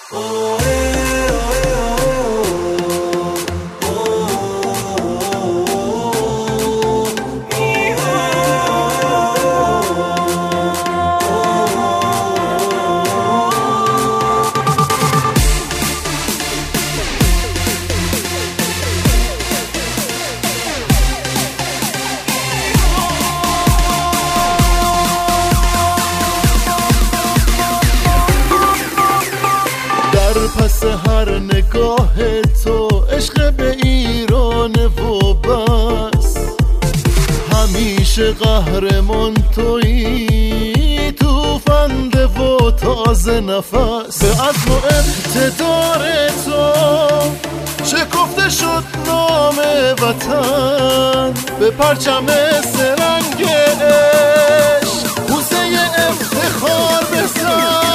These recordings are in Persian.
پس هر نگاه تو عشق به ایران و بس، همیشه قهرمان تویی، توفنده و تازه نفس. به عزم و اقتدار تو شکفته شد نام وطن، به پرچم سرنگ عشق بوسه افتخار بزن.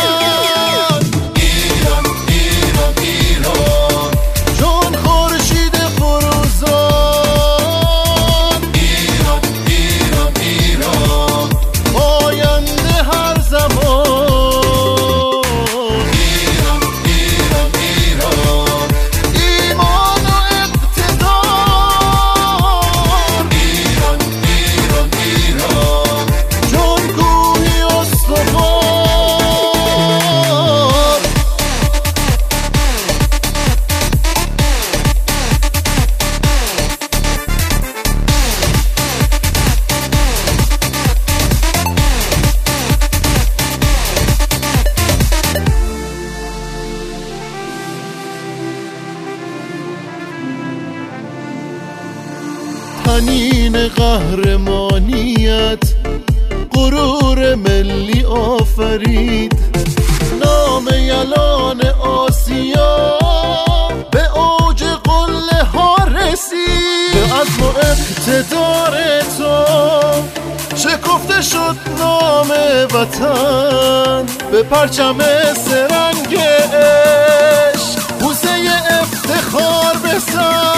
تنین قهرمانیت غرور ملی آفرید، نام یلان آسیا به اوج قله ها رسید. به عزم و اقتدار تو شکفته شد نام وطن، به پرچم سرنگ عشق بوسه افتخار بزن.